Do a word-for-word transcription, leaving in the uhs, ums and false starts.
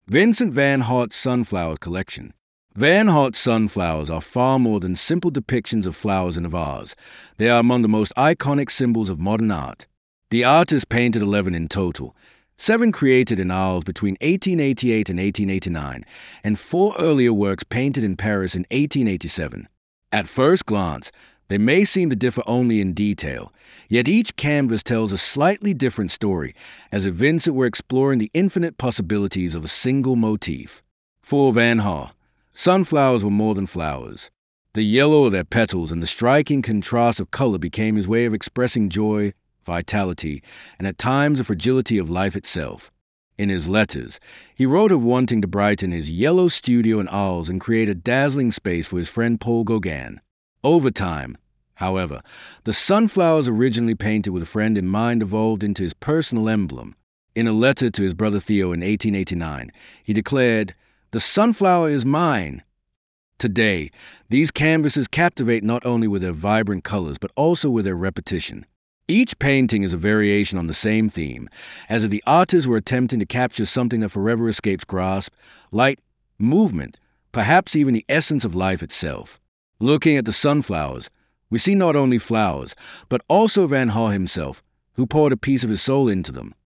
Vincent van Gogh's Sunflower Collection. Van Gogh's sunflowers are far more than simple depictions of flowers in a vase. They are among the most iconic symbols of modern art. The artist painted eleven in total, seven created in Arles between eighteen eighty-eight and eighteen eighty-nine, and four earlier works painted in Paris in eighteen eighty-seven. At first glance, they may seem to differ only in detail, yet each canvas tells a slightly different story, as if Vincent were exploring the infinite possibilities of a single motif. For Van Gogh, sunflowers were more than flowers. The yellow of their petals and the striking contrast of color became his way of expressing joy, vitality, and at times the fragility of life itself. In his letters, he wrote of wanting to brighten his yellow studio in Arles and create a dazzling space for his friend Paul Gauguin. Over time, however, the sunflowers originally painted with a friend in mind evolved into his personal emblem. In a letter to his brother Theo in eighteen eighty-nine, he declared, "The sunflower is mine." Today, these canvases captivate not only with their vibrant colors, but also with their repetition. Each painting is a variation on the same theme, as if the artists were attempting to capture something that forever escapes grasp, light, movement, perhaps even the essence of life itself. Looking at the sunflowers, we see not only flowers, but also Van Gogh himself, who poured a piece of his soul into them.